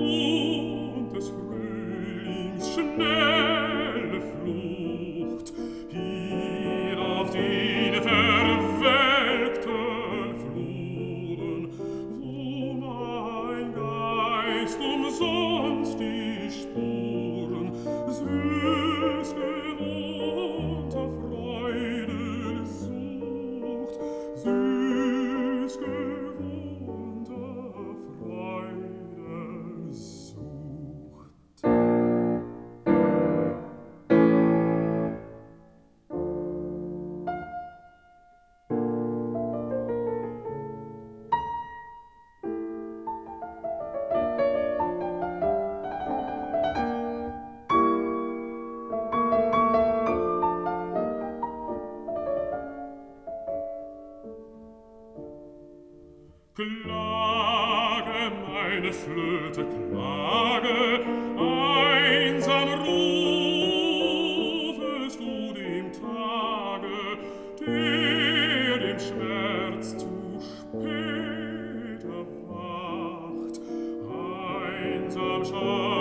und des Frühlings schnelle Flucht, hier auf den verwelkten Fluren, wo mein Geist umsonst die Spuren süß gewohnter Freude sucht, süß gewohnter Freude sucht. Klage, meine Flöte, klage, einsam rufest du dem Tage, der dem Schmerz zu spät erwacht. Einsam